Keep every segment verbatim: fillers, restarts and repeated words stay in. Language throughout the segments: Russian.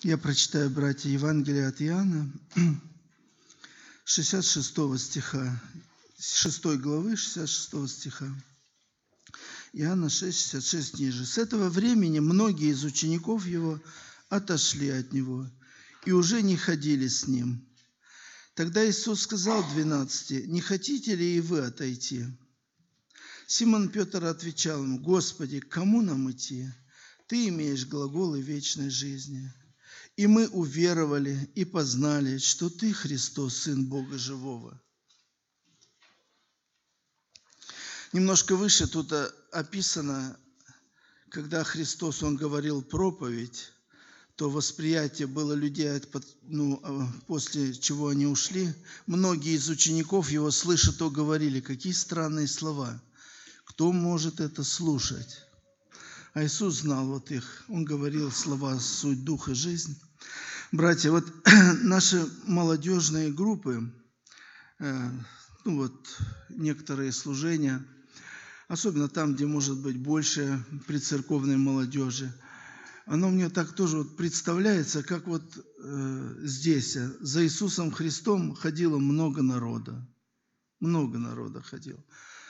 Я прочитаю, братья, Евангелие от Иоанна, шестьдесят шестого стиха, шестой главы, шестьдесят шестого стиха. Иоанна шесть, шестьдесят шесть ниже. «С этого времени многие из учеников его отошли от него и уже не ходили с ним. Тогда Иисус сказал двенадцати: не хотите ли и вы отойти? Симон Петр отвечал ему: Господи, к кому нам идти? Ты имеешь глаголы вечной жизни. И мы уверовали и познали, что Ты, Христос, Сын Бога Живого». Немножко выше тут описано, когда Христос, Он говорил проповедь, то восприятие было людей, ну, после чего они ушли. Многие из учеников Его, слыша то, говорили: какие странные слова, кто может это слушать? А Иисус знал вот их. Он говорил слова «суть, дух и жизнь». Братья, вот наши молодежные группы, ну вот некоторые служения, особенно там, где может быть больше прицерковной молодежи, оно мне так тоже вот представляется, как вот э, здесь за Иисусом Христом ходило много народа. Много народа ходило.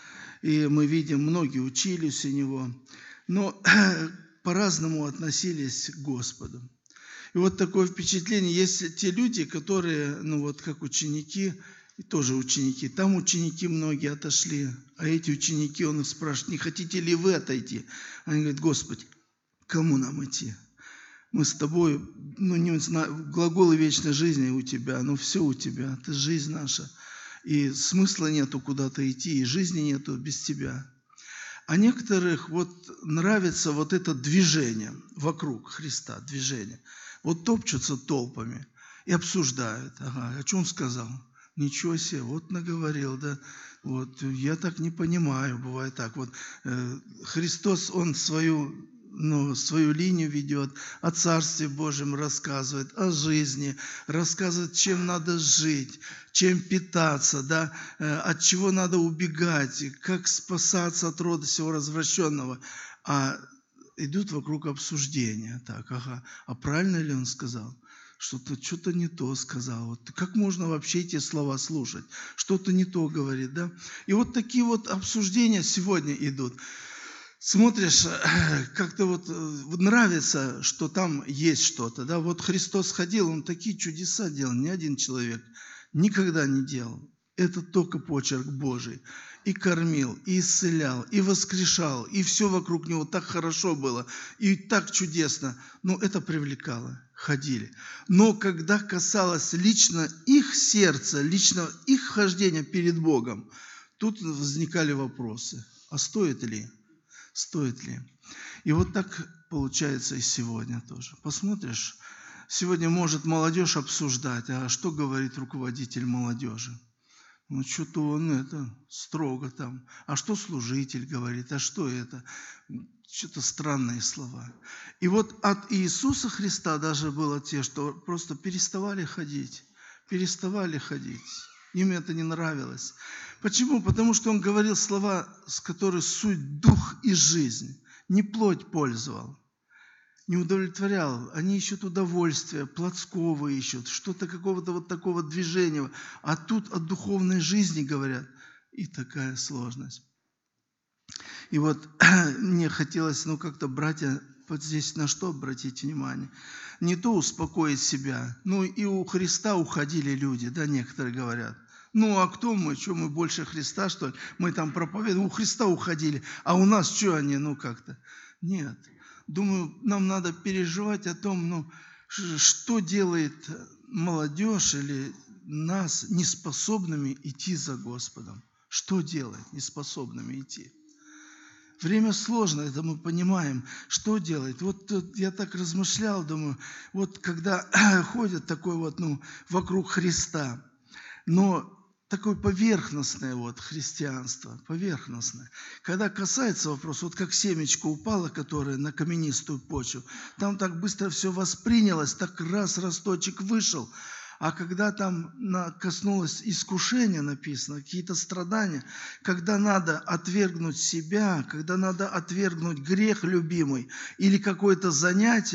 И мы видим, многие учились у Него, но по-разному относились к Господу. И вот такое впечатление, есть те люди, которые, ну вот как ученики, и тоже ученики, там ученики многие отошли, а эти ученики, он их спрашивает: не хотите ли вы отойти? Они говорят: Господи, кому нам идти? Мы с тобой, ну не знаю, глаголы вечной жизни у тебя, ну все у тебя, это жизнь наша. И смысла нету куда-то идти, и жизни нету без тебя. А некоторых вот нравится вот это движение вокруг Христа, движение. Вот топчутся толпами и обсуждают. Ага, о чем сказал? Ничего себе, вот наговорил, да. Вот я так не понимаю, бывает так. Вот э, Христос, Он свою, ну, свою линию ведет, о Царстве Божьем рассказывает, о жизни, рассказывает, чем надо жить, чем питаться, да, э, от чего надо убегать, как спасаться от рода сего развращенного. А идут вокруг обсуждения. Так, ага, а правильно ли он сказал? Что-то что-то не то сказал. Вот как можно вообще эти слова слушать? Что-то не то говорит, да? И вот такие вот обсуждения сегодня идут. Смотришь, как-то вот нравится, что там есть что-то, да? Вот Христос ходил, Он такие чудеса делал, ни один человек никогда не делал. Это только почерк Божий. И кормил, и исцелял, и воскрешал, и все вокруг Него так хорошо было, и так чудесно. Но это привлекало, ходили. Но когда касалось лично их сердца, лично их хождения перед Богом, тут возникали вопросы. А стоит ли? Стоит ли? И вот так получается и сегодня тоже. Посмотришь, сегодня может молодежь обсуждать, а что говорит руководитель молодежи? Ну, что-то он это строго там. А что служитель говорит? А что это? Что-то странные слова. И вот от Иисуса Христа даже было те, что просто переставали ходить. Переставали ходить. Им это не нравилось. Почему? Потому что Он говорил слова, с которых суть, дух и жизнь. Не плоть пользовал. Не удовлетворял. Они ищут удовольствия, плотского ищут, что-то какого-то вот такого движения. А тут о духовной жизни говорят. И такая сложность. И вот мне хотелось, ну как-то, братья, вот здесь на что обратить внимание? Не то успокоить себя. Ну и у Христа уходили люди, да, некоторые говорят. Ну а кто мы? Что, мы больше Христа, что ли? Мы там проповедуем, у Христа уходили. А у нас что они? Ну как-то. Нет. Думаю, нам надо переживать о том, ну, что делает молодежь или нас неспособными идти за Господом. Что делает неспособными идти? Время сложное, это мы понимаем. Что делает? Вот я так размышлял, думаю, вот когда ходят такой вот, ну, вокруг Христа, но такое поверхностное вот христианство, поверхностное. Когда касается вопроса, вот как семечко упало, которое на каменистую почву, там так быстро все воспринялось, так раз росточек вышел, а когда там коснулось искушения, написано, какие-то страдания, когда надо отвергнуть себя, когда надо отвергнуть грех любимый или какое-то занятие,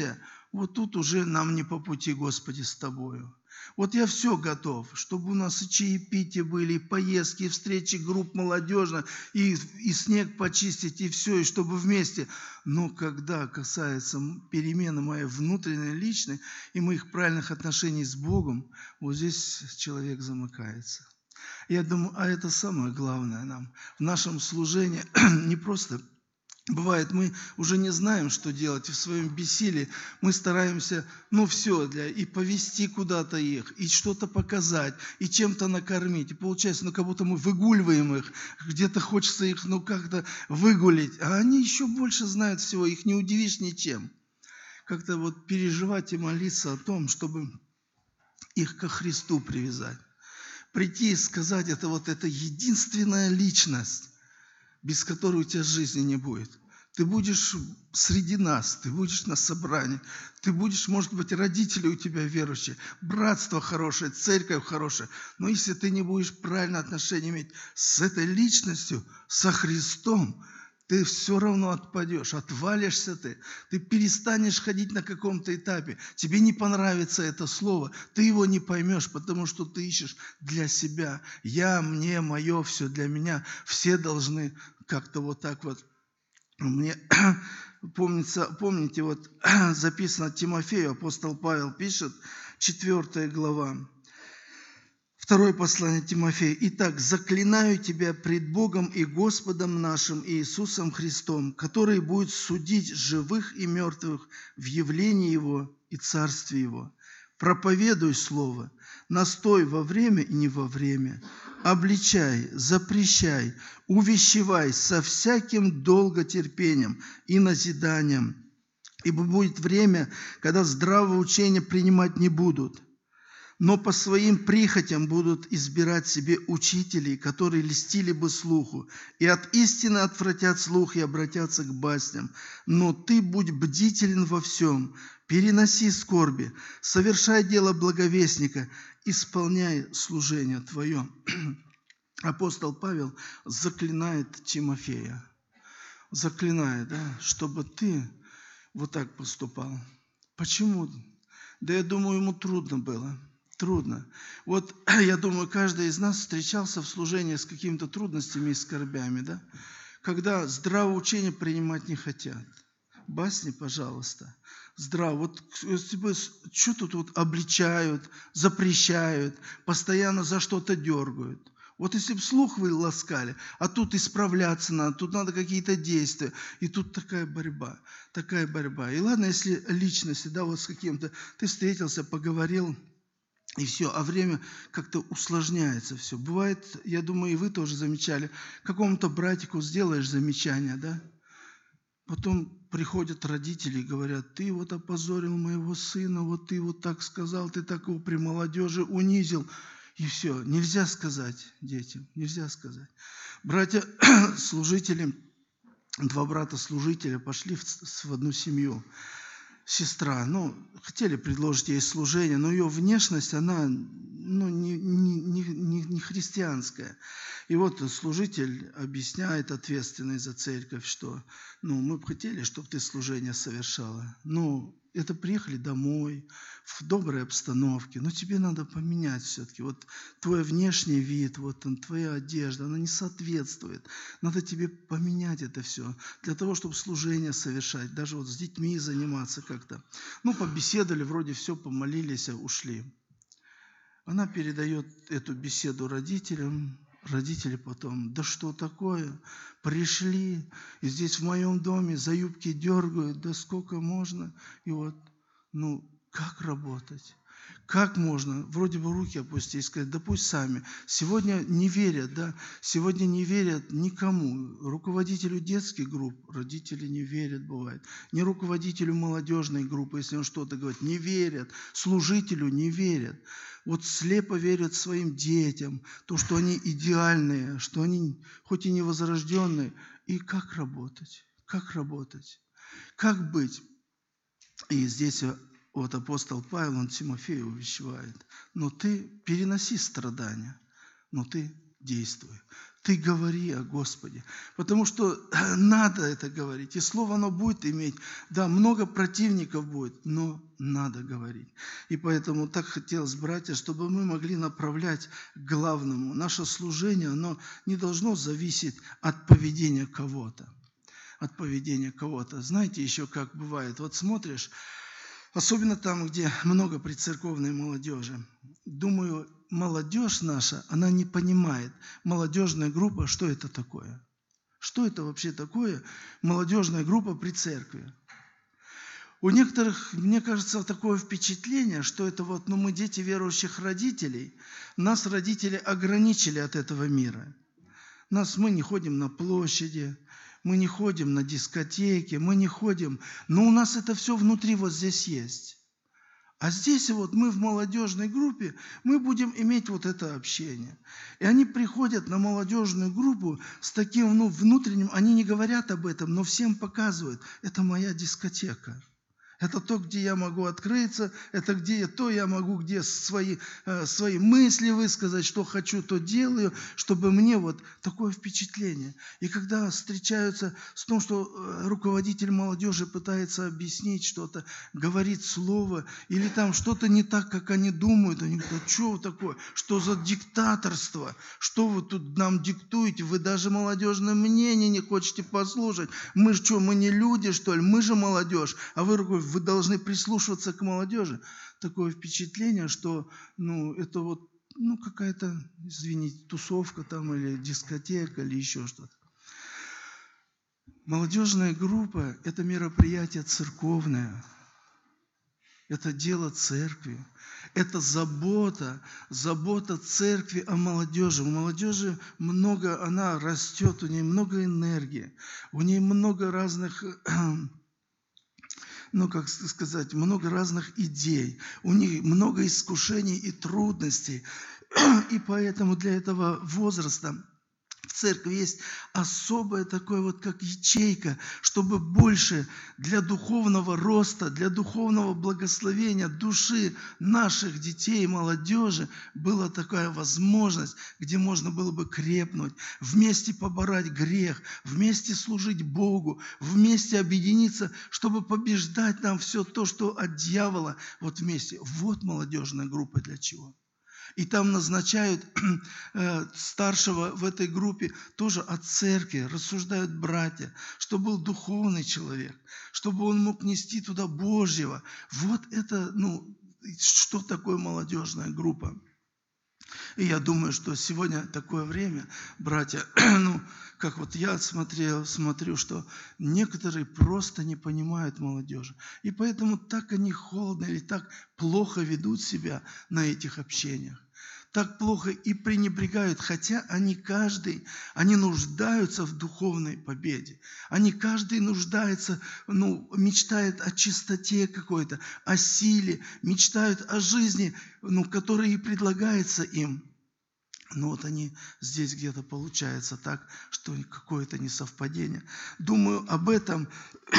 Вот тут уже нам не по пути, Господи, с Тобою. Вот я все готов, чтобы у нас и чаепития были, и поездки, и встречи групп молодежных, и, и снег почистить, и все, и чтобы вместе. Но когда касается перемены моей внутренней, личной, и моих правильных отношений с Богом, вот здесь человек замыкается. Я думаю, а это самое главное нам. В нашем служении не просто... Бывает, мы уже не знаем, что делать, и в своем бессилии мы стараемся, ну, все, для, и повести куда-то их, и что-то показать, и чем-то накормить. И получается, ну, как будто мы выгуливаем их, где-то хочется их, ну, как-то выгулить, а они еще больше знают всего, их не удивишь ничем. Как-то вот переживать и молиться о том, чтобы их ко Христу привязать. Прийти и сказать, это вот эта единственная личность, без которой у тебя жизни не будет. Ты будешь среди нас, ты будешь на собрании, ты будешь, может быть, родители у тебя верующие, братство хорошее, церковь хорошая. Но если ты не будешь правильное отношение иметь с этой личностью, со Христом, ты все равно отпадешь, отвалишься ты, ты перестанешь ходить на каком-то этапе, тебе не понравится это слово, ты его не поймешь, потому что ты ищешь для себя. Я, мне, мое, все для меня. Все должны как-то вот так вот. Мне помнится, помните, вот записано Тимофею, апостол Павел пишет, четвёртая глава. Второе послание Тимофея. «Итак, заклинаю тебя пред Богом и Господом нашим Иисусом Христом, который будет судить живых и мертвых в явлении Его и Царстве Его. Проповедуй Слово, настой во время и не во время, обличай, запрещай, увещевай со всяким долготерпением и назиданием, ибо будет время, когда здравого учения принимать не будут, но по своим прихотям будут избирать себе учителей, которые льстили бы слуху, и от истины отвратят слух и обратятся к басням. Но ты будь бдителен во всем, переноси скорби, совершай дело благовестника, исполняй служение твое». Апостол Павел заклинает Тимофея, заклинает, да, чтобы ты вот так поступал. Почему? Да я думаю, ему трудно было. Трудно. Вот я думаю, каждый из нас встречался в служении с какими-то трудностями и скорбями, да? Когда здравое учение принимать не хотят. Басни, пожалуйста, здраво. Вот что тут вот обличают, запрещают, постоянно за что-то дергают. Вот если бы слух вы ласкали, а тут исправляться надо, тут надо какие-то действия. И тут такая борьба, такая борьба. И ладно, если личности, да, вот с каким-то, ты встретился, поговорил, и все, а время как-то усложняется все. Бывает, я думаю, и вы тоже замечали, какому-то братику сделаешь замечание, да? Потом приходят родители и говорят, ты вот опозорил моего сына, вот ты вот так сказал, ты так его при молодежи унизил. И все, нельзя сказать детям, нельзя сказать. Братья-служители, два брата-служителя пошли в, в одну семью. Сестра, ну, хотели предложить ей служение, но ее внешность, она, ну, не, не, не, не христианская. И вот служитель объясняет, ответственный за церковь, что, ну, мы бы хотели, чтобы ты служение совершала. Ну, это приехали домой, в доброй обстановке, но тебе надо поменять все-таки. Вот твой внешний вид, вот он, твоя одежда, она не соответствует. Надо тебе поменять это все для того, чтобы служение совершать, даже вот с детьми заниматься как-то. Ну, побеседовали, вроде все, помолились, ушли. Она передает эту беседу родителям. Родители потом, да что такое, пришли, и здесь в моем доме за юбки дергают, да сколько можно, и вот, ну, как работать? Как можно? Вроде бы руки опустить и сказать, да пусть сами. Сегодня не верят, да, сегодня не верят никому. Руководителю детских групп родители не верят, бывает. Не руководителю молодежной группы, если он что-то говорит, не верят. Служителю не верят. Вот слепо верят своим детям, то, что они идеальные, что они хоть и не возрожденные. И как работать? Как работать? Как быть? И здесь вот апостол Павел, он Тимофею увещевает. Но ты переноси страдания, но ты действуй. Ты говори о Господе, потому что надо это говорить. И слово оно будет иметь, да, много противников будет, но надо говорить. И поэтому так хотелось, братья, чтобы мы могли направлять к главному. Наше служение, оно не должно зависеть от поведения кого-то. От поведения кого-то. Знаете, еще как бывает, вот смотришь, особенно там, где много прицерковной молодежи. Думаю, молодежь наша, она не понимает, молодежная группа, что это такое. Что это вообще такое, молодежная группа при церкви? У некоторых, мне кажется, такое впечатление, что это вот, ну, мы дети верующих родителей, нас родители ограничили от этого мира. Нас, мы не ходим на площади, мы не ходим на дискотеки, мы не ходим, но у нас это все внутри вот здесь есть. А здесь вот мы в молодежной группе, мы будем иметь вот это общение. И они приходят на молодежную группу с таким, ну, внутренним, они не говорят об этом, но всем показывают, это моя дискотека. Это то, где я могу открыться, это где то я могу, где свои, э, свои мысли высказать, что хочу, то делаю, чтобы мне вот такое впечатление. И когда встречаются с том, что руководитель молодежи пытается объяснить что-то, говорит слово, или там что-то не так, как они думают, они говорят, а что такое, что за диктаторство, что вы тут нам диктуете, вы даже молодежное мнение не хотите послушать, мы же что, мы не люди, что ли, мы же молодежь, а вы руководитель, вы должны прислушиваться к молодежи. Такое впечатление, что, ну, это вот, ну, какая-то, извините, тусовка там или дискотека или еще что-то. Молодежная группа – это мероприятие церковное. Это дело церкви. Это забота, забота церкви о молодежи. У молодежи много, она растет, у нее много энергии, у нее много разных... ну, как сказать, много разных идей, у них много искушений и трудностей. И поэтому для этого возраста в церкви есть особое такое вот, как ячейка, чтобы больше для духовного роста, для духовного благословения души наших детей и молодежи была такая возможность, где можно было бы крепнуть, вместе побороть грех, вместе служить Богу, вместе объединиться, чтобы побеждать нам все то, что от дьявола вот вместе. Вот молодежная группа для чего. И там назначают э, старшего в этой группе тоже от церкви, рассуждают братья, чтобы был духовный человек, чтобы он мог нести туда Божьего. Вот это, ну, что такое молодежная группа. И я думаю, что сегодня такое время, братья, ну, как вот я смотрел, смотрю, что некоторые просто не понимают молодежи. И поэтому так они холодно или так плохо ведут себя на этих общениях. Так плохо и пренебрегают, хотя они каждый, они нуждаются в духовной победе. Они каждый нуждается, ну, мечтает о чистоте какой-то, о силе, мечтают о жизни, ну, которая и предлагается им. Но вот они здесь где-то получается так, что какое-то несовпадение. Думаю, об этом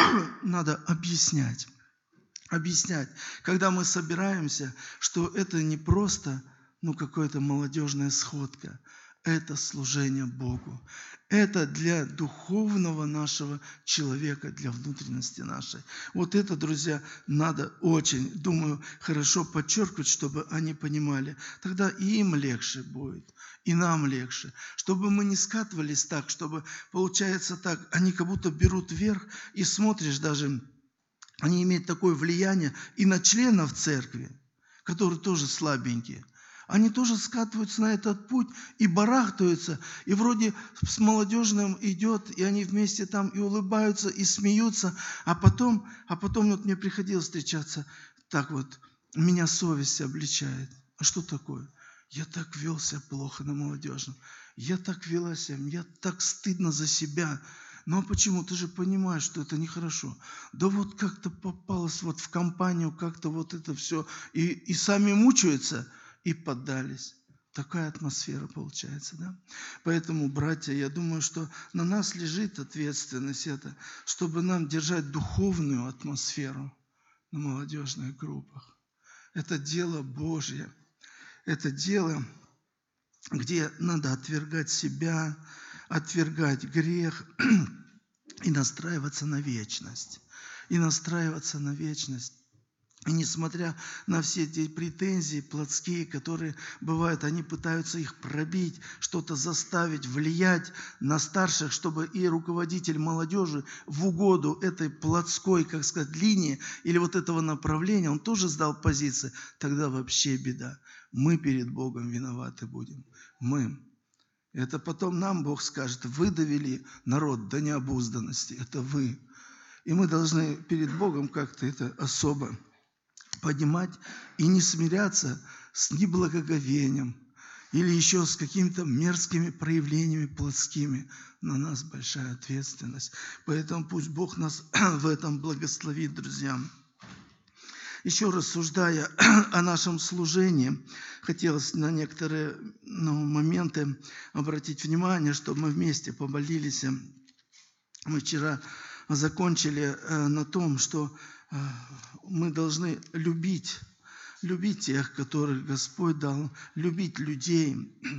надо объяснять. Объяснять, когда мы собираемся, что это не просто, ну, какая-то молодежная сходка. Это служение Богу. Это для духовного нашего человека, для внутренности нашей. Вот это, друзья, надо очень, думаю, хорошо подчеркивать, чтобы они понимали. Тогда и им легче будет, и нам легче. Чтобы мы не скатывались так, чтобы, получается так, они как будто берут верх, и смотришь даже, они имеют такое влияние и на членов церкви, которые тоже слабенькие. Они тоже скатываются на этот путь и барахтаются, и вроде с молодежным идет, и они вместе там и улыбаются, и смеются, а потом, а потом вот мне приходилось встречаться, так вот, меня совесть обличает. А что такое? Я так вел себя плохо на молодежном, я так вела себя, мне так стыдно за себя. Ну а почему? Ты же понимаешь, что это нехорошо. Да вот как-то попалось вот в компанию, как-то вот это все, и, и сами мучаются, и поддались. Такая атмосфера получается, да? Поэтому, братья, я думаю, что на нас лежит ответственность это, чтобы нам держать духовную атмосферу на молодежных группах. Это дело Божье. Это дело где надо отвергать себя, отвергать грех и настраиваться на вечность. И настраиваться на вечность. И несмотря на все эти претензии плотские, которые бывают, они пытаются их пробить, что-то заставить, влиять на старших, чтобы и руководитель молодежи в угоду этой плотской, как сказать, линии или вот этого направления, он тоже сдал позиции, тогда вообще беда. Мы перед Богом виноваты будем. Мы. Это потом нам Бог скажет: вы довели народ до необузданности. Это вы. И мы должны перед Богом как-то это особо понимать и не смиряться с неблагоговением или еще с какими-то мерзкими проявлениями плотскими. На нас большая ответственность. Поэтому пусть Бог нас в этом благословит, друзья. Еще рассуждая о нашем служении, хотелось на некоторые ну, моменты обратить внимание, чтобы мы вместе помолились. Мы вчера закончили на том, что мы должны любить, любить тех, которых Господь дал, любить людей.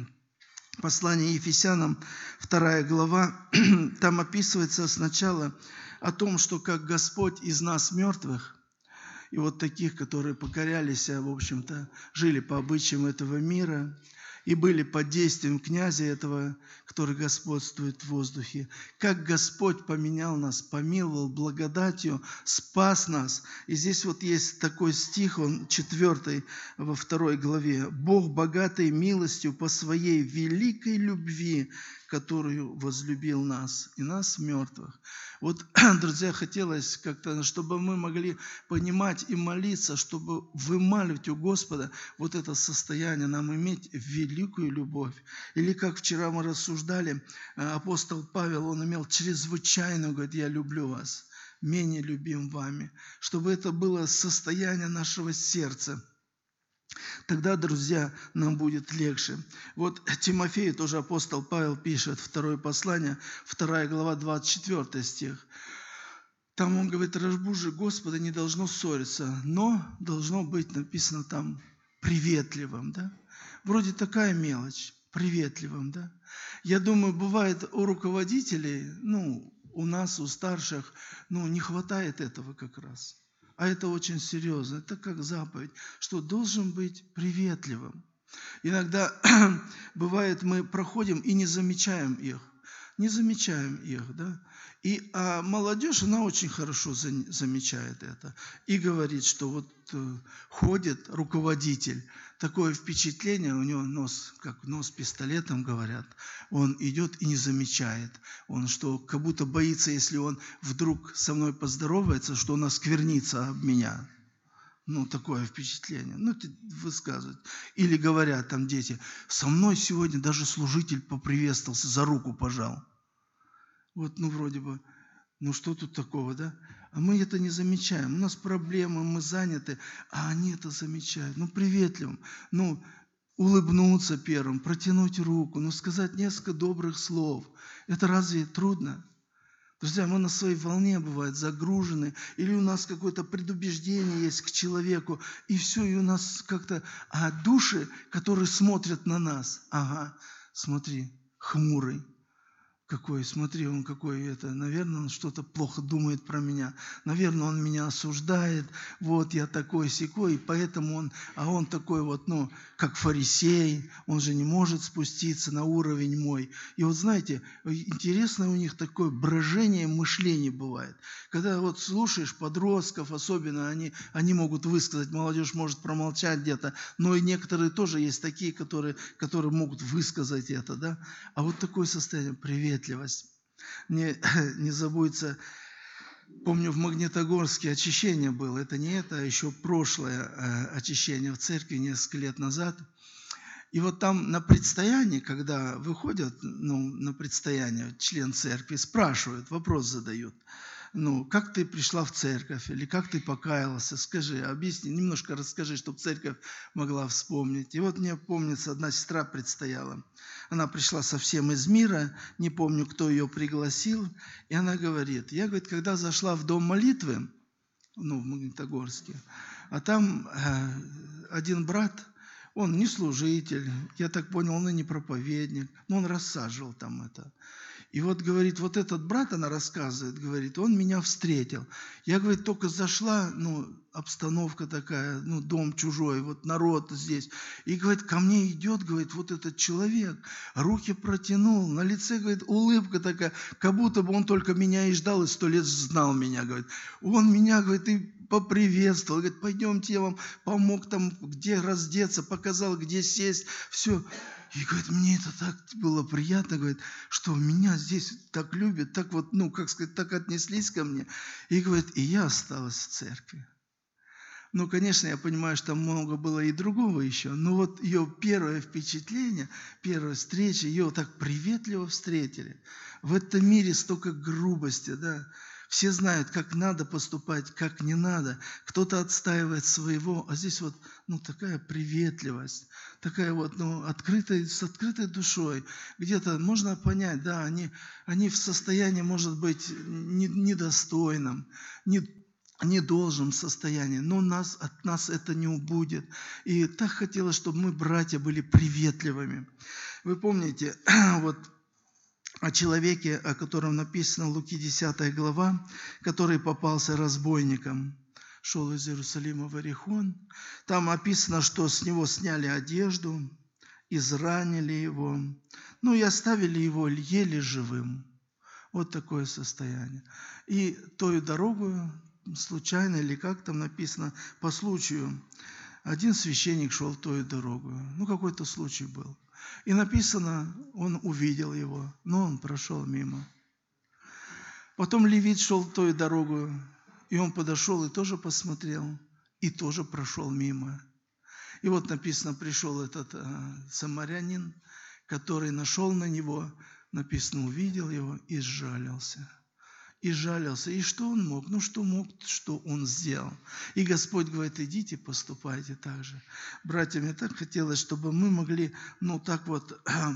Послание Ефесянам, вторая глава, там описывается сначала о том, что как Господь из нас мертвых, и вот таких, которые покорялись, в общем-то, жили по обычаям этого мира и были под действием князя этого, который господствует в воздухе. Как Господь поменял нас, помиловал благодатью, спас нас. И здесь вот есть такой стих, он четвертый, во второй главе. «Бог, богатый милостью по своей великой любви, которую возлюбил нас, и нас мертвых». Вот, друзья, хотелось как-то, чтобы мы могли понимать и молиться, чтобы вымаливать у Господа вот это состояние, нам иметь великую любовь. Или как вчера мы рассуждали, апостол Павел, он имел чрезвычайную, говорит: «Я люблю вас, менее любим вами». Чтобы это было состояние нашего сердца. Тогда, друзья, нам будет легче. Вот Тимофею тоже апостол Павел пишет, второе послание, вторая глава, двадцать четвёртый стих. Там он говорит: «Рабу же Господа не должно ссориться, но должно быть написано там приветливым». Да? Вроде такая мелочь, приветливым. Да? Я думаю, бывает у руководителей, ну, у нас, у старших, ну, не хватает этого как раз. А это очень серьезно, это как заповедь, что должен быть приветливым. Иногда бывает, мы проходим и не замечаем их, не замечаем их, да. И а молодежь, она очень хорошо за, замечает это и говорит, что вот э, ходит руководитель, такое впечатление, у него нос, как нос пистолетом говорят, он идет и не замечает, он что, как будто боится, если он вдруг со мной поздоровается, что он осквернится об меня. Ну, такое впечатление. Ну, высказывают. Или говорят там дети: со мной сегодня даже служитель поприветствовался, за руку пожал. Вот, ну, вроде бы, ну, что тут такого, да? А мы это не замечаем. У нас проблемы, мы заняты, а они это замечают. Ну, приветливым, ну, улыбнуться первым, протянуть руку, ну, сказать несколько добрых слов. Это разве трудно? Друзья, мы на своей волне, бывает, загружены, или у нас какое-то предубеждение есть к человеку, и все, и у нас как-то... А души, которые смотрят на нас, ага, смотри, хмурый. Какой, смотри, он какой это, наверное, он что-то плохо думает про меня, наверное, он меня осуждает, вот я такой-сякой, и поэтому он, а он такой вот, ну, как фарисей, он же не может спуститься на уровень мой. И вот знаете, интересное у них такое брожение мышления бывает. Когда вот слушаешь подростков, особенно они, они могут высказать, молодежь может промолчать где-то, но и некоторые тоже есть такие, которые, которые могут высказать это, да. А вот такое состояние, привет. Мне не забудется, помню, в Магнитогорске очищение было. Это не это, а еще прошлое очищение в церкви несколько лет назад. И вот там на предстоянии, когда выходят ну, на предстояние член церкви, спрашивают, вопрос задают. Ну, как ты пришла в церковь, или как ты покаялась, скажи, объясни, немножко расскажи, чтобы церковь могла вспомнить. И вот мне помнится, одна сестра предстояла. Она пришла совсем из мира, не помню, кто ее пригласил, и она говорит, я, говорит, когда зашла в дом молитвы, ну, в Магнитогорске, а там э, один брат, Он не служитель, я так понял, он и не проповедник, но он рассаживал там это. И вот, говорит, вот этот брат, она рассказывает, говорит, он меня встретил. Я, говорит, только зашла, ну, обстановка такая, ну, дом чужой, вот народ здесь. И, говорит, ко мне идет, говорит, вот этот человек, руки протянул, на лице, говорит, улыбка такая, как будто бы он только меня и ждал, и сто лет знал меня, говорит. Он меня, говорит, и поприветствовал, говорит, пойдемте, я вам помог там, где раздеться, показал, где сесть, все. И, говорит, мне это так было приятно, говорит, что меня здесь так любят, так вот, ну, как сказать, так отнеслись ко мне. И, говорит, и я осталась в церкви. Ну, конечно, я понимаю, что там много было и другого еще, но вот ее первое впечатление, первая встреча, ее так приветливо встретили. В этом мире столько грубости, да. Все знают, как надо поступать, как не надо. Кто-то отстаивает своего, а здесь вот, ну, такая приветливость, такая вот, ну, открытая, с открытой душой. Где-то можно понять, да, они, они в состоянии, может быть, не- недостойном, не, недолжном состоянии, но нас, от нас это не убудет. И так хотелось, чтобы мы, братья, были приветливыми. Вы помните, вот, о человеке, о котором написано Луки десятая глава, который попался разбойником, шел из Иерусалима в Иерихон. Там описано, что с него сняли одежду, изранили его, ну и оставили его еле живым. Вот такое состояние. И тою дорогою, случайно или как там написано, по случаю, один священник шел тою дорогою. Ну, какой-то случай был. И написано, он увидел его, но он прошел мимо. Потом левит шел той дорогой, и он подошел и тоже посмотрел, и тоже прошел мимо. И вот написано, пришел этот э, самарянин, который нашел на него, написано, увидел его и сжалился. И жалился. И что он мог? Ну, что мог, что он сделал? И Господь говорит, идите, поступайте так же. Братья, мне так хотелось, чтобы мы могли, ну, так вот,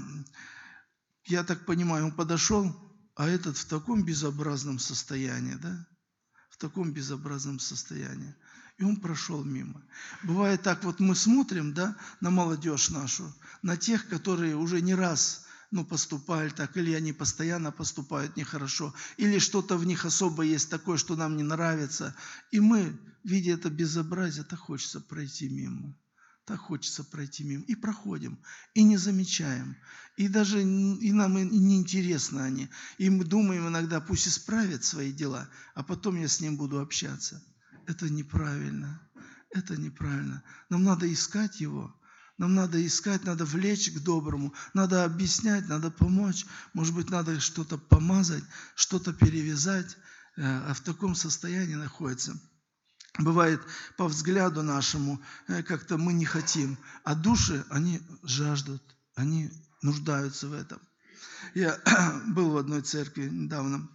я так понимаю, он подошел, а этот в таком безобразном состоянии, да? В таком безобразном состоянии. И он прошел мимо. Бывает так, вот мы смотрим, да, на молодежь нашу, на тех, которые уже не раз ну, поступали так, или они постоянно поступают нехорошо, или что-то в них особо есть такое, что нам не нравится. И мы, видя это безобразие, так хочется пройти мимо. Так хочется пройти мимо. И проходим, и не замечаем. И даже и нам и не интересны они. И мы думаем иногда, пусть исправят свои дела, а потом я с ним буду общаться. Это неправильно. Это неправильно. Нам надо искать его. Нам надо искать, надо влечь к доброму, надо объяснять, надо помочь. Может быть, надо что-то помазать, что-то перевязать, а в таком состоянии находится. Бывает, по взгляду нашему, как-то мы не хотим, а души, они жаждут, они нуждаются в этом. Я был в одной церкви недавно,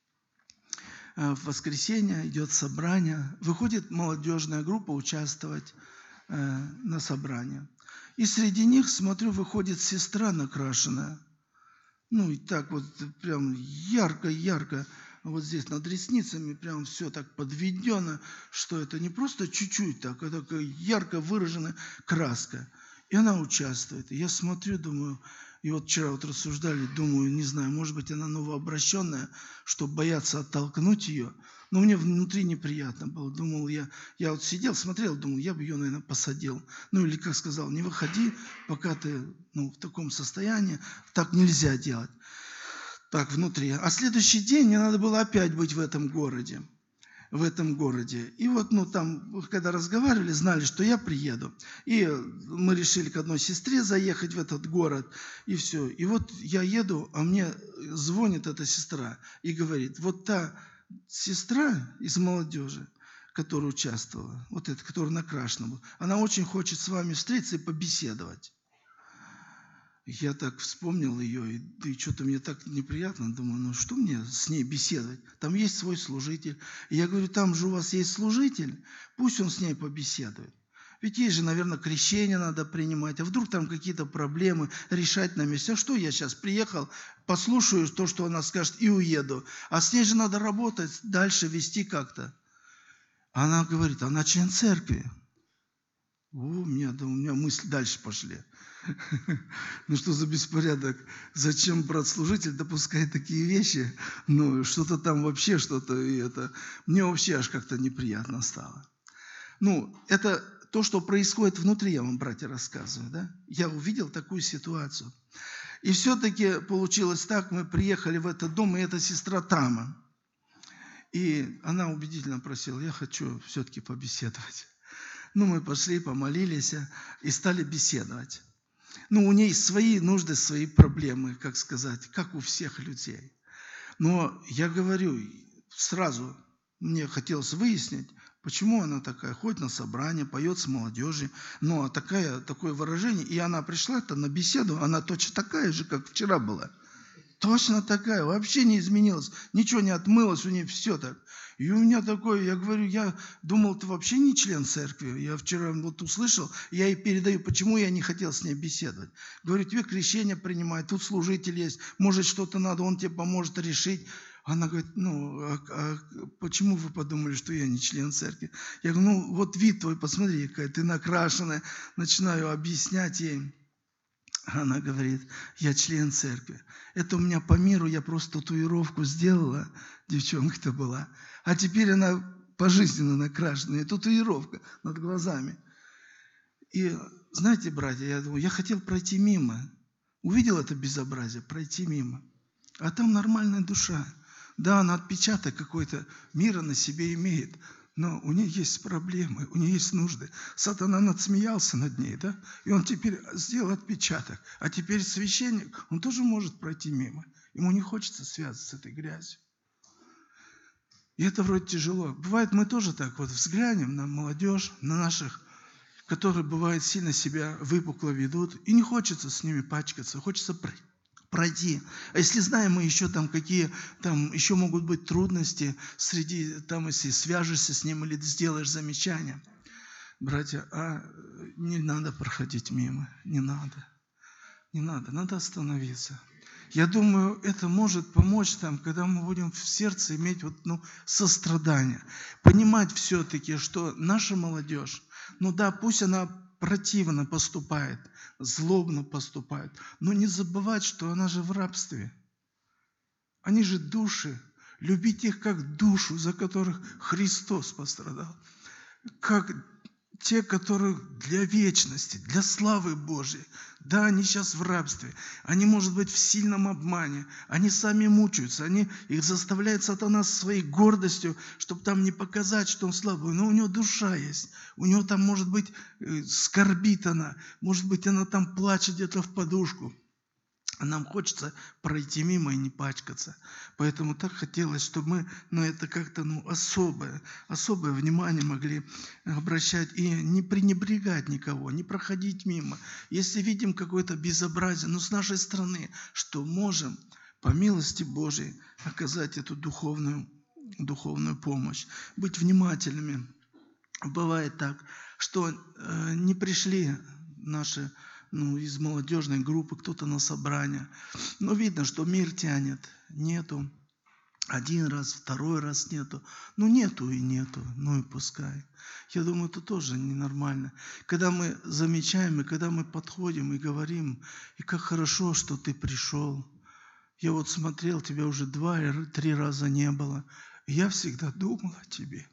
в воскресенье идет собрание, выходит молодежная группа участвовать на собрании. И среди них, смотрю, выходит сестра накрашенная. Ну, и так вот прям ярко-ярко, вот здесь над ресницами прям все так подведено, что это не просто чуть-чуть так, а такая ярко выраженная краска. И она участвует. И я смотрю, думаю, и вот вчера вот рассуждали, думаю, не знаю, может быть, она новообращенная, что боятся оттолкнуть ее. Но мне внутри неприятно было. Думал я, я вот сидел, смотрел, думал, я бы ее, наверное, посадил. Ну, или, как сказал, не выходи, пока ты ну, в таком состоянии. Так нельзя делать. Так, внутри. А следующий день мне надо было опять быть в этом городе. В этом городе. И вот, ну, там, когда разговаривали, знали, что я приеду. И мы решили к одной сестре заехать в этот город. И все. И вот я еду, а мне звонит эта сестра и говорит, вот та сестра из молодежи, которая участвовала, вот эта, которая накрашена была, она очень хочет с вами встретиться и побеседовать. Я так вспомнил ее, и, и что-то мне так неприятно. Думаю, ну что мне с ней беседовать? Там есть свой служитель. И я говорю, там же у вас есть служитель, пусть он с ней побеседует. Ведь ей же, наверное, крещение надо принимать, а вдруг там какие-то проблемы решать на месте. А что я сейчас приехал, послушаю то, что она скажет, и уеду. А с ней же надо работать, дальше вести как-то. Она говорит, она член церкви. О, у меня, да, у меня мысли дальше пошли. Ну что за беспорядок? Зачем брат-служитель допускает такие вещи? Ну, что-то там вообще, что-то и это. Мне вообще аж как-то неприятно стало. Ну, это то, что происходит внутри, я вам, братья, рассказываю, да? Я увидел такую ситуацию. И все-таки получилось так, мы приехали в этот дом, и это сестра Тама. И она убедительно просила, я хочу все-таки побеседовать. Ну, мы пошли, помолились и стали беседовать. Ну, у ней свои нужды, свои проблемы, как сказать, как у всех людей. Но я говорю, сразу мне хотелось выяснить, почему она такая, ходит на собрание, поет с молодежью, но такая, такое выражение, и она пришла-то на беседу, она точно такая же, как вчера была. Точно такая, вообще не изменилась, ничего не отмылось, у нее все так. И у меня такое, я говорю, я думал, ты вообще не член церкви. Я вчера вот услышал, я ей передаю, почему я не хотел с ней беседовать. Говорю, тебе крещение принимают, тут служитель есть, может что-то надо, он тебе поможет решить. Она говорит, ну, а, а почему вы подумали, что я не член церкви? Я говорю, ну, вот вид твой, посмотри, какая ты накрашенная. Начинаю объяснять ей. Она говорит, я член церкви. Это у меня по миру, я просто татуировку сделала, девчонка-то была. А теперь она пожизненно накрашенная, татуировка над глазами. И знаете, братья, я думаю, я хотел пройти мимо. Увидел это безобразие, пройти мимо. А там нормальная душа. Да, она отпечаток какой-то мира на себе имеет. Но у нее есть проблемы, у нее есть нужды. Сатана надсмеялся над ней, да? И он теперь сделал отпечаток. А теперь священник, он тоже может пройти мимо. Ему не хочется связаться с этой грязью. И это вроде тяжело. Бывает, мы тоже так вот взглянем на молодежь, на наших, которые, бывает, сильно себя выпукло ведут. И не хочется с ними пачкаться, хочется пройти. пройти. А если знаем мы еще там, какие там еще могут быть трудности среди, там, если свяжешься с ним или сделаешь замечание, братья, а не надо проходить мимо, не надо, не надо, надо остановиться. Я думаю, это может помочь там, когда мы будем в сердце иметь вот, ну, сострадание, понимать все-таки, что наша молодежь, ну да, пусть она противно поступает, злобно поступает, но не забывать, что она же в рабстве. Они же души. Любить их как душу, за которых Христос пострадал. Как те, которые для вечности, для славы Божьей. Да, они сейчас в рабстве. Они, может быть, в сильном обмане. Они сами мучаются. Они, их заставляет сатана своей гордостью, чтобы там не показать, что он слабый. Но у него душа есть. У него там, может быть, скорбит она. Может быть, она там плачет где-то в подушку. А нам хочется пройти мимо и не пачкаться. Поэтому так хотелось, чтобы мы на это как-то ну, особое, особое внимание могли обращать и не пренебрегать никого, не проходить мимо. Если видим какое-то безобразие, но с нашей стороны, что можем, по милости Божией, оказать эту духовную, духовную помощь, быть внимательными. Бывает так, что э, не пришли наши ну, из молодежной группы, кто-то на собрание. Но видно, что мир тянет. Нету. Один раз, второй раз нету. Ну, нету и нету. Ну и пускай. Я думаю, это тоже ненормально. Когда мы замечаем, и когда мы подходим и говорим, и как хорошо, что ты пришел. Я вот смотрел, тебя уже два или три раза не было. И я всегда думал о тебе.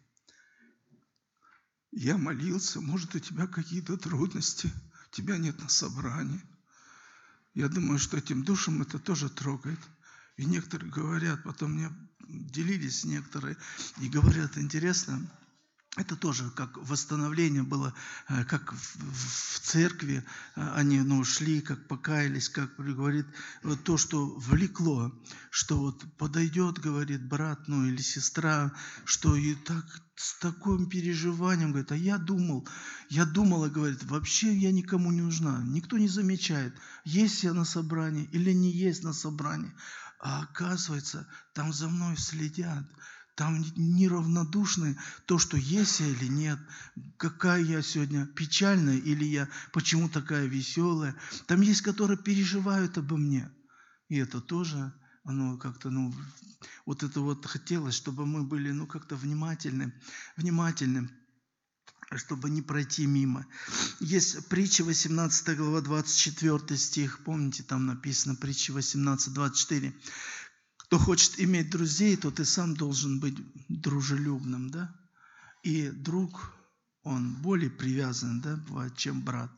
Я молился, может, у тебя какие-то трудности. Тебя нет на собрании. Я думаю, что этим душам это тоже трогает. И некоторые говорят, потом мне делились некоторые, и говорят, интересно, это тоже как восстановление было, как в церкви они ну, шли, как покаялись, как говорит, вот то, что влекло, что вот подойдет, говорит, брат, ну или сестра, что и так с таким переживанием, говорит, а я думал, я думала, говорит, вообще я никому не нужна, никто не замечает, есть я на собрании или не есть на собрании, а оказывается, там за мной следят. Там неравнодушны то, что есть я или нет, какая я сегодня печальная или я почему такая веселая. Там есть, которые переживают обо мне. И это тоже, оно как-то, ну, вот это вот хотелось, чтобы мы были, ну, как-то внимательны, внимательны. чтобы не пройти мимо. Есть притча восемнадцатая глава, двадцать четвёртый стих. Помните, там написано притча восемнадцать, двадцать четыре. Кто хочет иметь друзей, то ты сам должен быть дружелюбным, да? И друг, он более привязан, да, бывает, чем брат.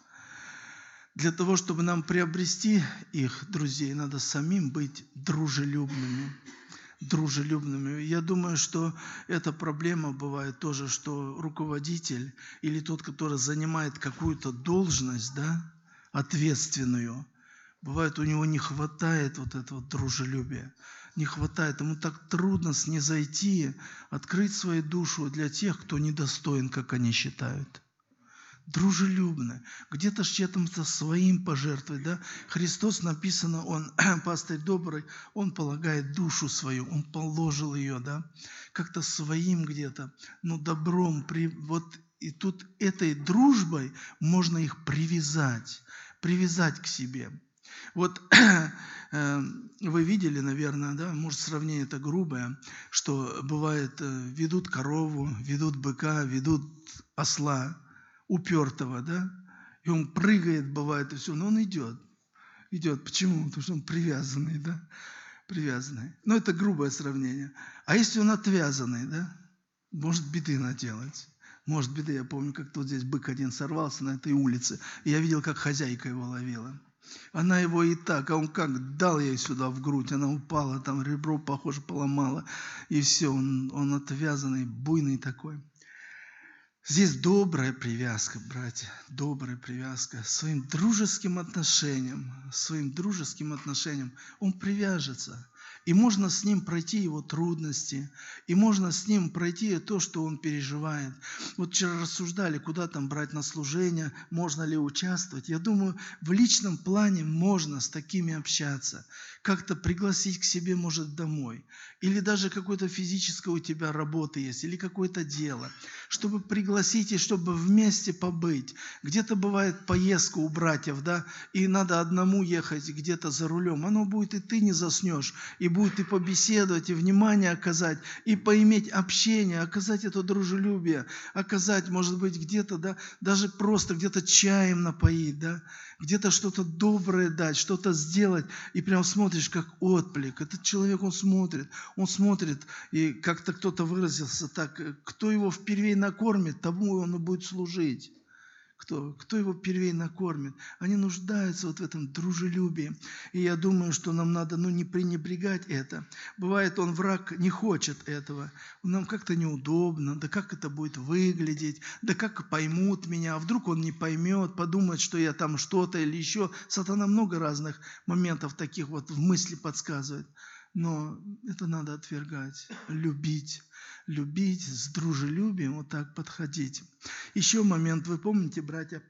Для того, чтобы нам приобрести их, друзей, надо самим быть дружелюбными. дружелюбными. Я думаю, что эта проблема бывает тоже, что руководитель или тот, который занимает какую-то должность, да, ответственную, бывает, у него не хватает вот этого дружелюбия, не хватает, ему так трудно снизойти, открыть свою душу для тех, кто недостоин, как они считают. Дружелюбно, где-то чем-то своим пожертвовать, да. Христос, написано, Он, пастырь добрый, Он полагает душу свою, Он положил ее, да, как-то своим где-то, ну, добром, при, вот, и тут этой дружбой можно их привязать, привязать к себе. Вот вы видели, наверное, да, может, сравнение это грубое, что бывает, ведут корову, ведут быка, ведут осла, упертого, да, и он прыгает, бывает, и все, но он идет, идет. Почему? Потому что он привязанный, да, привязанный. Но это грубое сравнение. А если он отвязанный, да, может беды наделать. Может беды. Я помню, как тут здесь бык один сорвался на этой улице, и я видел, как хозяйка его ловила. Она его и так, а он как дал ей сюда в грудь, она упала, там ребро, похоже, поломала, и все, он, он отвязанный, буйный такой. Здесь добрая привязка, братья, добрая привязка. Своим дружеским отношением, своим дружеским отношением он привяжется. И можно с ним пройти его трудности, и можно с ним пройти то, что он переживает. Вот вчера рассуждали, куда там брать на служение, можно ли участвовать. Я думаю, в личном плане можно с такими общаться, как-то пригласить к себе, может, домой. Или даже какое-то физическое у тебя работа есть, или какое-то дело, чтобы пригласить и чтобы вместе побыть. Где-то бывает поездка у братьев, да, и надо одному ехать где-то за рулем. Оно будет, и ты не заснешь, и будет и побеседовать, и внимание оказать, и поиметь общение, оказать это дружелюбие, оказать, может быть, где-то, да, даже просто где-то чаем напоить, да, где-то что-то доброе дать, что-то сделать, и прям смотришь, как отклик. Этот человек, он смотрит, он смотрит, и как-то кто-то выразился так, кто его впервые накормит, тому он и будет служить. Кто, кто его первей накормит? Они нуждаются вот в этом дружелюбии. И я думаю, что нам надо, ну, не пренебрегать это. Бывает, он, враг, не хочет этого. Нам как-то неудобно, да как это будет выглядеть, да как поймут меня, а вдруг он не поймет, подумает, что я там что-то или еще. Сатана много разных моментов таких вот в мысли подсказывает. Но это надо отвергать, любить, любить, с дружелюбием вот так подходить. Еще момент, вы помните, братья,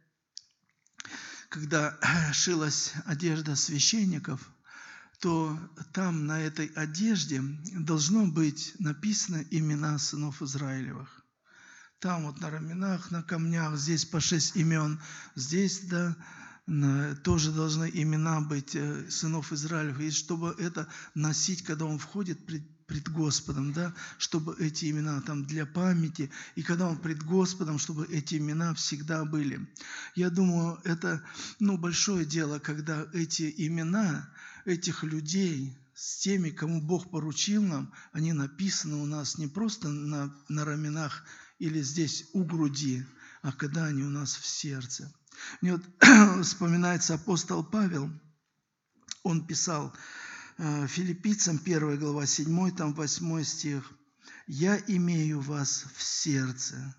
когда шилась одежда священников, то там на этой одежде должно быть написано имена сынов Израилевых. Там вот на раменах, на камнях, здесь по шесть имен, здесь, да, тоже должны имена быть сынов Израилевых. И чтобы это носить, когда он входит пред, пред Господом, да, чтобы эти имена там для памяти, и когда он пред Господом, чтобы эти имена всегда были. Я думаю, это, ну, большое дело, когда эти имена этих людей с теми, кому Бог поручил нам, они написаны у нас не просто на, на раменах или здесь у груди, а когда они у нас в сердце. Мне вот вспоминается апостол Павел, он писал Филиппийцам первая глава, седьмой, там восьмой стих. «Я имею вас в сердце,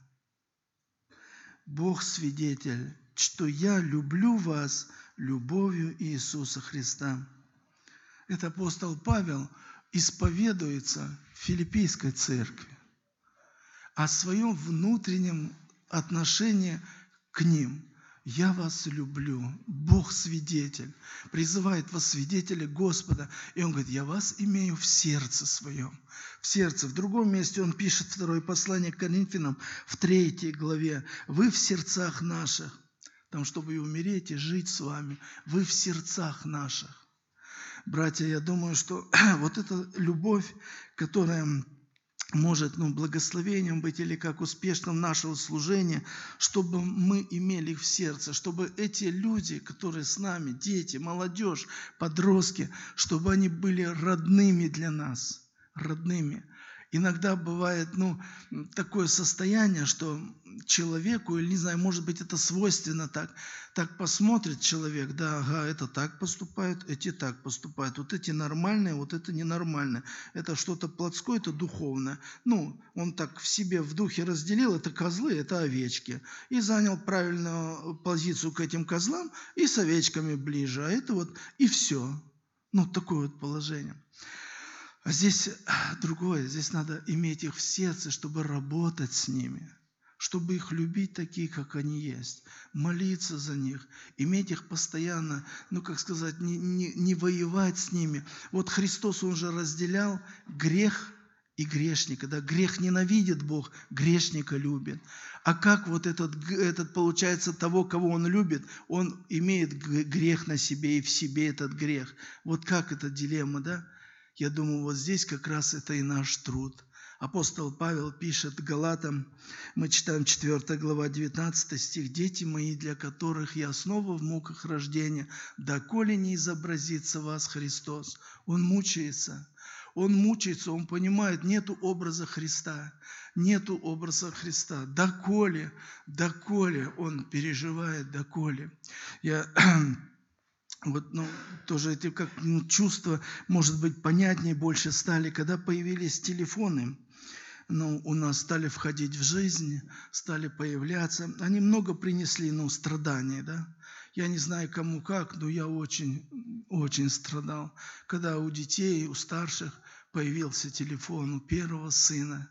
Бог свидетель, что я люблю вас любовью Иисуса Христа». Это апостол Павел исповедуется в Филиппийской церкви о своем внутреннем отношении к ним. «Я вас люблю, Бог свидетель», призывает во свидетели Господа. И он говорит, я вас имею в сердце своем. В сердце. В другом месте он пишет второе послание к Коринфянам в третьей главе. «Вы в сердцах наших». Там, чтобы и умереть, и жить с вами. «Вы в сердцах наших». Братья, я думаю, что вот эта любовь, которая может ну, благословением быть или как успешным нашего служения, чтобы мы имели их в сердце, чтобы эти люди, которые с нами, дети, молодежь, подростки, чтобы они были родными для нас, родными. Иногда бывает ну, такое состояние, что человеку, или не знаю, может быть, это свойственно так, так посмотрит человек, да, ага, это так поступают, эти так поступают, вот эти нормальные, вот это ненормальные, это что-то плотское, это духовное. Ну, он так в себе, в духе разделил, это козлы, это овечки, и занял правильную позицию к этим козлам, и с овечками ближе, а это вот, и все. Ну, такое вот положение. А здесь другое, здесь надо иметь их в сердце, чтобы работать с ними, чтобы их любить такие, как они есть, молиться за них, иметь их постоянно, ну, как сказать, не, не, не воевать с ними. Вот Христос, Он же разделял грех и грешника. Да? Грех ненавидит Бог, грешника любит. А как вот этот, этот, получается, того, кого Он любит, он имеет грех на себе и в себе этот грех. Вот как эта дилемма, да? Я думаю, вот здесь как раз это и наш труд. Апостол Павел пишет Галатам, мы читаем четвёртая глава, девятнадцатый стих. «Дети мои, для которых я снова в муках рождения, доколе не изобразится вас Христос». Он мучается. Он мучается, он понимает, нету образа Христа. Нету образа Христа. Доколе, доколе он переживает, доколе. Я... Вот, ну, тоже эти как ну, чувства, может быть, понятнее больше стали, когда появились телефоны. Ну, у нас стали входить в жизнь, стали появляться. Они много принесли, ну, страданий, да. Я не знаю, кому как, но я очень, очень страдал. Когда у детей, у старших появился телефон, у первого сына.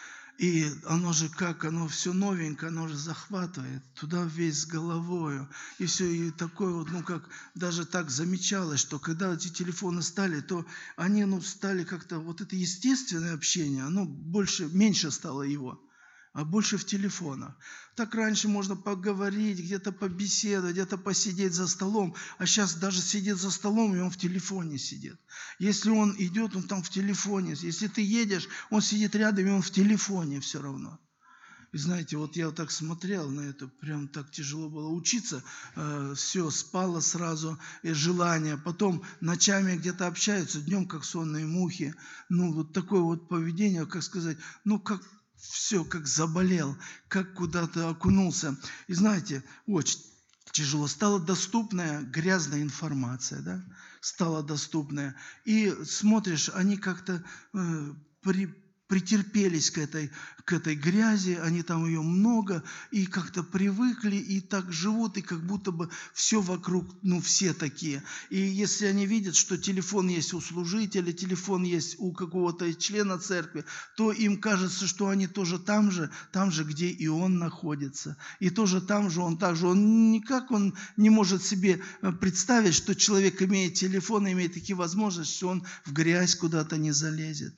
И оно же как, оно все новенькое, оно же захватывает, туда весь с головою. И все, и такое вот, ну как, даже так замечалось, что когда эти телефоны стали, то они, ну, стали как-то, вот это естественное общение, оно больше, меньше стало его, а больше в телефонах. Так раньше можно поговорить, где-то побеседовать, где-то посидеть за столом, а сейчас даже сидит за столом, и он в телефоне сидит. Если он идет, он там в телефоне. Если ты едешь, он сидит рядом, и он в телефоне все равно. И знаете, вот я вот так смотрел на это, прям так тяжело было учиться. Э, все, спало сразу, и желание. Потом ночами где-то общаются, днем как сонные мухи. Ну, вот такое вот поведение, как сказать, ну, как... Все, как заболел, как куда-то окунулся. И знаете, очень тяжело. Стала доступная грязная информация, да? Стала доступная. И смотришь, они как-то э, при, претерпелись к этой, к этой грязи, они там ее много, и как-то привыкли, и так живут, и как будто бы все вокруг, ну, все такие. И если они видят, что телефон есть у служителя, телефон есть у какого-то члена церкви, то им кажется, что они тоже там же, там же, где и он находится. И тоже там же он так же. Он никак он не может себе представить, что человек имеет телефон, имеет такие возможности, что он в грязь куда-то не залезет.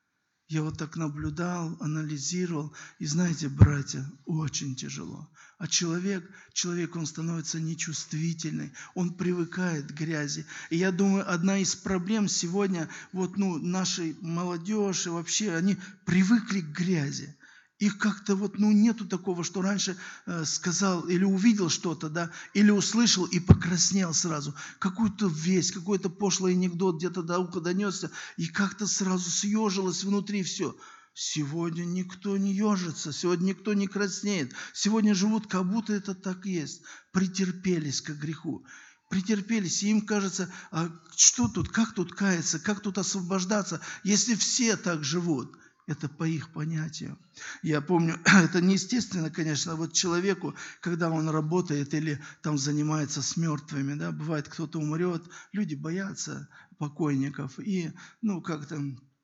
Я вот так наблюдал, анализировал, и знаете, братья, очень тяжело. А человек, человек, он становится нечувствительный, он привыкает к грязи. И я думаю, одна из проблем сегодня, вот, ну, нашей молодежи вообще, они привыкли к грязи. Их как-то вот, ну, нету такого, что раньше э, сказал или увидел что-то, да, или услышал и покраснел сразу. Какую-то весть, какой-то пошлый анекдот где-то до уха донесся, и как-то сразу съежилось внутри все. Сегодня никто не ежится, сегодня никто не краснеет. Сегодня живут, как будто это так есть. Претерпелись к греху. Претерпелись, и им кажется, а что тут, как тут каяться, как тут освобождаться, если все так живут. Это по их понятию. Я помню, это неестественно, конечно, вот человеку, когда он работает или там занимается с мертвыми, да, бывает, кто-то умрет, люди боятся покойников, и, ну, как-то,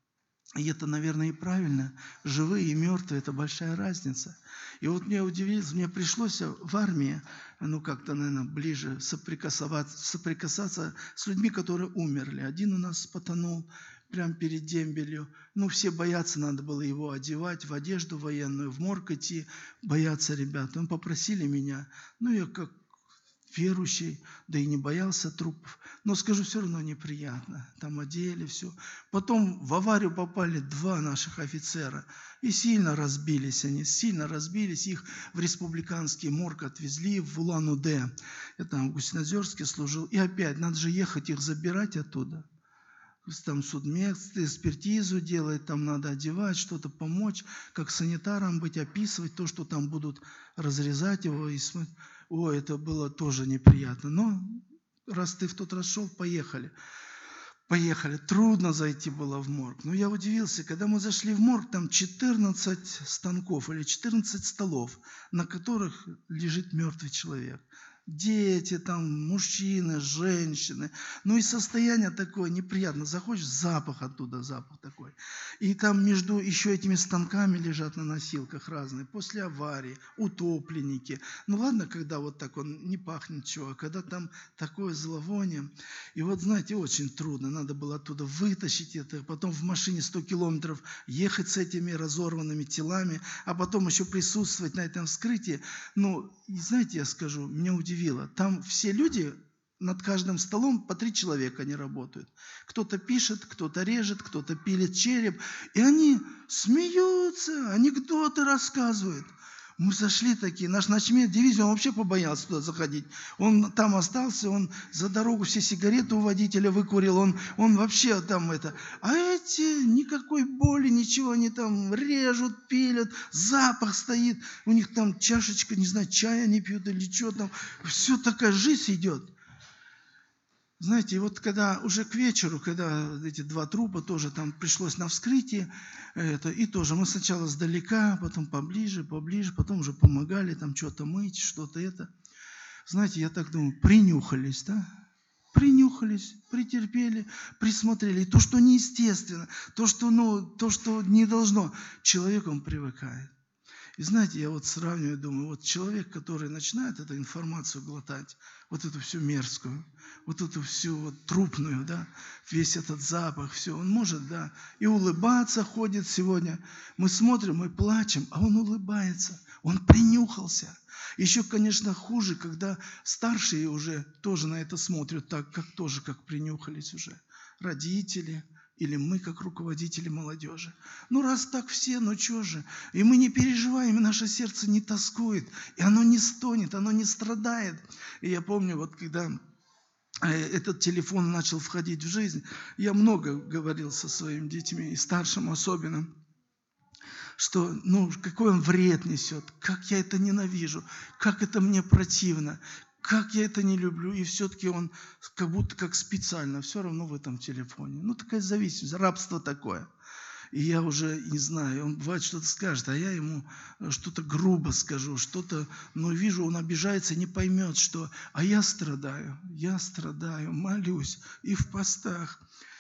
и это, наверное, и правильно. Живые и мертвые – это большая разница. И вот мне удивилось, мне пришлось в армии, ну, как-то, наверное, ближе соприкасаться, соприкасаться с людьми, которые умерли. Один у нас потонул, прямо перед дембелью. Ну, все боятся, надо было его одевать в одежду военную, в морг идти, боятся ребята. Ну, попросили меня. Ну, я как верующий, да и не боялся трупов. Но, скажу, все равно неприятно. Там одели все. Потом в аварию попали два наших офицера. И сильно разбились они, сильно разбились. Их в республиканский морг отвезли в Улан-Удэ. Я там в Гусинозерске служил. И опять, надо же ехать их забирать оттуда. Там судмед экспертизу делает, там надо одевать, что-то помочь, как санитарам быть, описывать то, что там будут разрезать его. И смотреть. О, это было тоже неприятно. Но раз ты в тот раз шел, поехали. Поехали. Трудно зайти было в морг. Но я удивился, когда мы зашли в морг, там четырнадцать станков или четырнадцать столов, на которых лежит мертвый человек. Дети, там, мужчины, женщины. Ну и состояние такое неприятное. Заходишь, запах оттуда, запах такой. И там между еще этими станками лежат на носилках разные. После аварии, утопленники. Ну ладно, когда вот так он не пахнет чего, а когда там такое зловоние. И вот, знаете, очень трудно. Надо было оттуда вытащить это, потом в машине сто километров ехать с этими разорванными телами, а потом еще присутствовать на этом вскрытии. Ну, и знаете, я скажу, меня удивило. Там все люди, над каждым столом по три человека они работают. Кто-то пишет, кто-то режет, кто-то пилит череп. И они смеются, анекдоты рассказывают. Мы зашли такие, наш начмед дивизии, он вообще побоялся туда заходить. Он там остался, он за дорогу все сигареты у водителя выкурил, он, он вообще там это. А эти никакой боли, ничего, они там режут, пилят, запах стоит, у них там чашечка, не знаю, чая они пьют или что там. Все такая жизнь идет. Знаете, вот когда уже к вечеру, когда эти два трупа тоже там пришлось на вскрытие, это, и тоже мы сначала сдалека, потом поближе, поближе, потом уже помогали там что-то мыть, что-то это. Знаете, я так думаю, принюхались, да? Принюхались, претерпели, присмотрели. И то, что неестественно, то, что, ну, то, что не должно, человек, он привыкает. И знаете, я вот сравниваю, думаю, вот человек, который начинает эту информацию глотать, вот эту всю мерзкую, вот эту всю вот трупную, да, весь этот запах, все, он может, да, и улыбаться ходит сегодня. Мы смотрим и плачем, а он улыбается, он принюхался. Еще, конечно, хуже, когда старшие уже тоже на это смотрят так, как тоже, как принюхались уже. Родители или мы, как руководители молодежи. Ну, раз так все, ну что же? И мы не переживаем, и наше сердце не тоскует, и оно не стонет, оно не страдает. И я помню, вот когда этот телефон начал входить в жизнь, я много говорил со своими детьми, и старшим особенно, что, ну, какой он вред несет, как я это ненавижу, как это мне противно, как я это не люблю, и все-таки он как будто как специально, все равно в этом телефоне. Ну, такая зависимость, рабство такое. И я уже не знаю, он бывает что-то скажет, а я ему что-то грубо скажу, что-то, но вижу, он обижается, не поймет, что, а я страдаю, я страдаю, молюсь и в постах.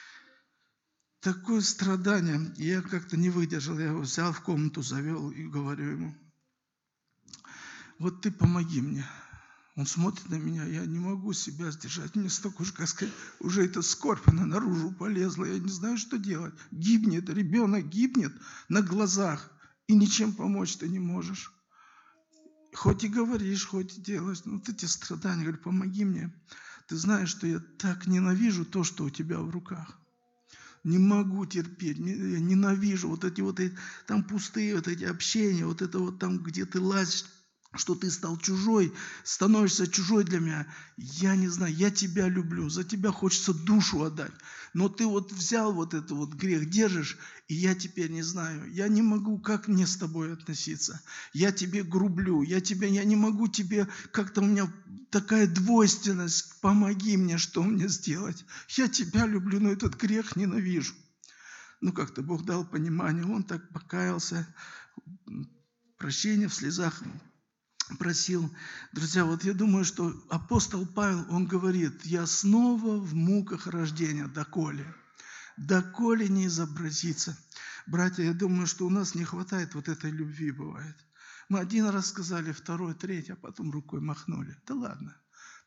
Такое страдание, я как-то не выдержал, я его взял в комнату, завел и говорю ему, вот ты помоги мне. Он смотрит на меня, я не могу себя сдержать. Мне столько уже, как сказать, уже эта скорбь, она наружу полезла. Я не знаю, что делать. Гибнет, ребенок гибнет на глазах. И ничем помочь ты не можешь. Хоть и говоришь, хоть и делаешь. Ну, вот эти страдания, говорю, помоги мне. Ты знаешь, что я так ненавижу то, что у тебя в руках. Не могу терпеть, я ненавижу вот эти вот эти, там пустые вот эти общения, вот это вот там, где ты лазишь, что ты стал чужой, становишься чужой для меня. Я не знаю, я тебя люблю, за тебя хочется душу отдать. Но ты вот взял вот этот вот грех, держишь, и я теперь не знаю, я не могу, как мне с тобой относиться. Я тебе грублю, я, тебе, я не могу тебе, как-то у меня такая двойственность, помоги мне, что мне сделать. Я тебя люблю, но этот грех ненавижу. Ну, как-то Бог дал понимание, он так покаялся, прощения в слезах просил. Друзья, вот я думаю, что апостол Павел, он говорит, я снова в муках рождения, доколе. Доколе не изобразится. Братья, я думаю, что у нас не хватает вот этой любви, бывает. Мы один раз сказали, второй, третий, а потом рукой махнули. Да ладно.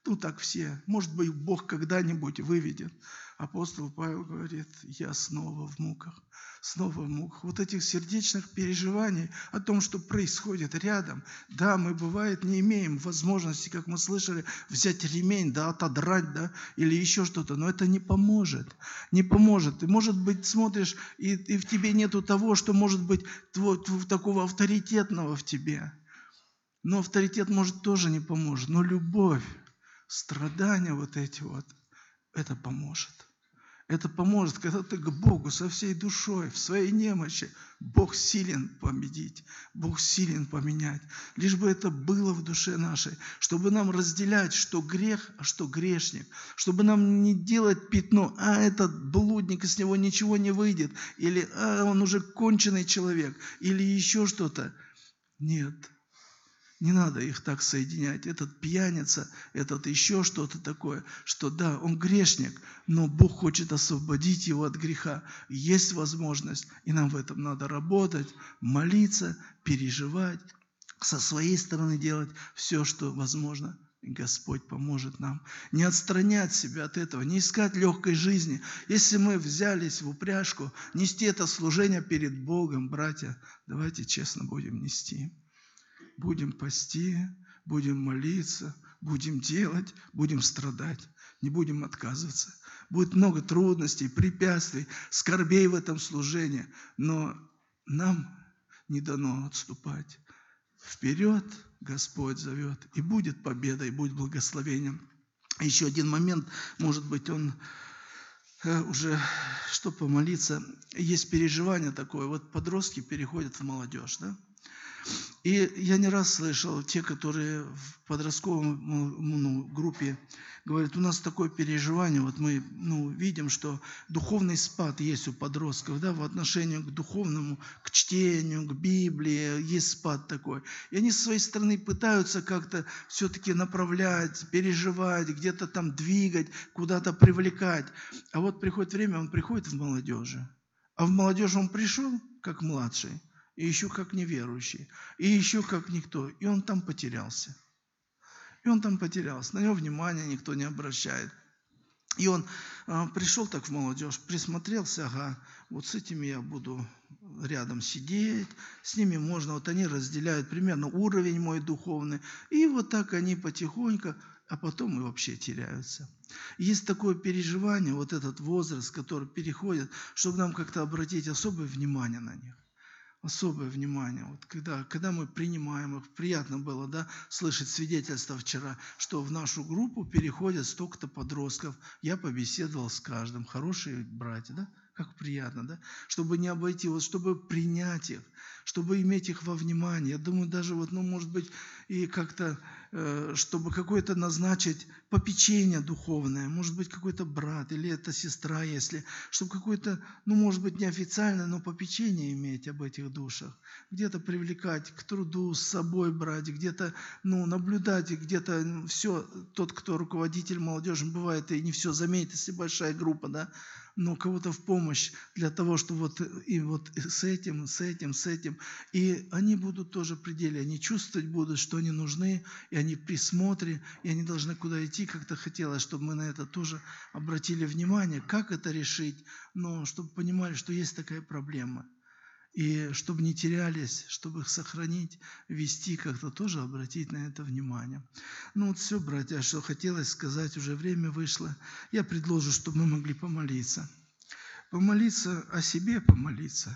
Ну, так все. Может быть, Бог когда-нибудь выведет. Апостол Павел говорит, я снова в муках, снова в муках. Вот этих сердечных переживаний о том, что происходит рядом. Да, мы, бывает, не имеем возможности, как мы слышали, взять ремень, да, отодрать, да, или еще что-то. Но это не поможет. Не поможет. Ты, может быть, смотришь, и, и в тебе нету того, что может быть тво, тво, такого авторитетного в тебе. Но авторитет, может, тоже не поможет. Но любовь, страдания вот эти вот, это поможет. Это поможет, когда ты к Богу со всей душой, в своей немощи. Бог силен победить, Бог силен поменять. Лишь бы это было в душе нашей, чтобы нам разделять, что грех, а что грешник. Чтобы нам не делать пятно, а этот блудник, из него ничего не выйдет. Или а, он уже конченый человек. Или еще что-то. Нет. Не надо их так соединять. Этот пьяница, этот еще что-то такое, что да, он грешник, но Бог хочет освободить его от греха. Есть возможность, и нам в этом надо работать, молиться, переживать, со своей стороны делать все, что возможно. И Господь поможет нам. Не отстранять себя от этого, не искать легкой жизни. Если мы взялись в упряжку, нести это служение перед Богом, братья, давайте честно будем нести. Будем пасти, будем молиться, будем делать, будем страдать, не будем отказываться. Будет много трудностей, препятствий, скорбей в этом служении, но нам не дано отступать. Вперед Господь зовет, и будет победа, и будет благословением. Еще один момент, может быть, он уже, что помолиться, есть переживание такое, вот подростки переходят в молодежь, да? И я не раз слышал, те, которые в подростковом ну, группе говорят, у нас такое переживание, вот мы ну, видим, что духовный спад есть у подростков, да, в отношении к духовному, к чтению, к Библии, есть спад такой. И они со своей стороны пытаются как-то все-таки направлять, переживать, где-то там двигать, куда-то привлекать. А вот приходит время, он приходит в молодежи. А в молодежь он пришел, как младший, и еще как неверующий, и еще как никто. И он там потерялся. И он там потерялся. На него внимания никто не обращает. И он а, пришел так в молодежь, присмотрелся, ага, вот с этими я буду рядом сидеть, с ними можно, вот они разделяют примерно уровень мой духовный. И вот так они потихоньку, а потом и вообще теряются. Есть такое переживание, вот этот возраст, который переходит, чтобы нам как-то обратить особое внимание на них. Особое внимание. Вот когда, когда мы принимаем их, приятно было, да, слышать свидетельство вчера, что в нашу группу переходят столько-то подростков. Я побеседовал с каждым. Хорошие братья, да? Как приятно, да? Чтобы не обойти, вот чтобы принять их, чтобы иметь их во внимании. Я думаю, даже вот, ну, может быть, и как-то, э, чтобы какое-то назначить попечение духовное, может быть, какой-то брат или это сестра, если, чтобы какое-то, ну, может быть, неофициальное, но попечение иметь об этих душах. Где-то привлекать к труду, с собой брать, где-то, ну, наблюдать, где-то все, тот, кто руководитель молодежи, бывает, и не все заметит, если большая группа, да, но кого-то в помощь для того, чтобы вот, и вот с этим, с этим, с этим. И они будут тоже в пределе, они чувствовать будут, что они нужны, и они в присмотре, и они должны куда идти. Как-то хотелось, чтобы мы на это тоже обратили внимание, как это решить, но чтобы понимали, что есть такая проблема. И чтобы не терялись, чтобы их сохранить, вести, как-то тоже обратить на это внимание. Ну вот все, братья, что хотелось сказать, уже время вышло. Я предложу, чтобы мы могли помолиться. Помолиться о себе, помолиться.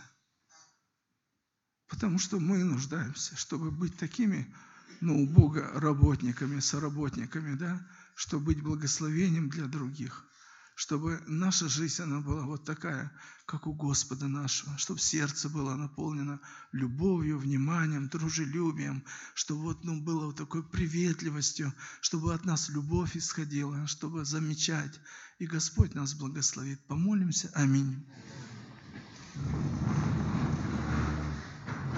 Потому что мы нуждаемся, чтобы быть такими, ну, у Бога работниками, соработниками, да, чтобы быть благословением для других. Чтобы наша жизнь, она была вот такая, как у Господа нашего, чтобы сердце было наполнено любовью, вниманием, дружелюбием, чтобы вот, ну, было вот такой приветливостью, чтобы от нас любовь исходила, чтобы замечать. И Господь нас благословит. Помолимся. Аминь.